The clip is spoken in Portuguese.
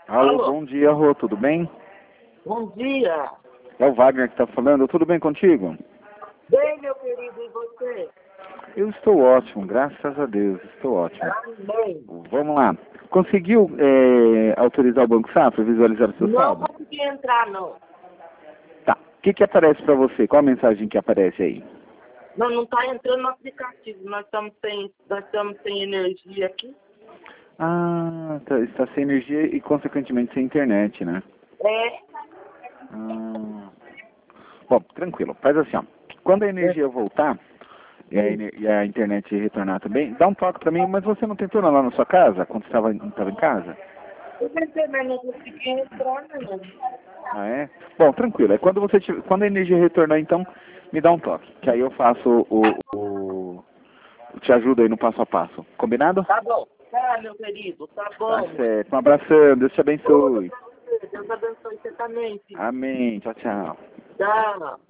Alô, Alô? bom dia, Rô, tudo bem? Bom dia. É o Wagner que está falando, tudo bem contigo? Bem, meu querido, e você? Eu estou ótimo, graças a Deus, estou ótimo. Amém. Vamos lá. Conseguiu autorizar o Banco Safra, visualizar o seu Não saldo? consegui entrar, não. Tá. O que aparece para você? Qual a mensagem que aparece aí? Não está entrando no aplicativo. Nós estamos sem energia aqui. Ah, está sem energia e consequentemente sem internet, né? É. Ah. Bom, tranquilo. Faz assim, ó. Quando a energia voltar e a internet retornar também, dá um toque para mim, mas você não tentou lá na sua casa, quando estava em casa? Eu tentei, mas não consegui entrar, não. Ah, é? Bom, tranquilo. É quando a energia retornar, então, me dá um toque, que aí eu faço te ajudo aí no passo a passo. Combinado? Tá bom. Tá, meu querido. Tá Tá bom. certo. Um abração. Deus te Tudo abençoe. pra você. Deus abençoe você também, filho. Amém. Tchau, tchau. Tchau.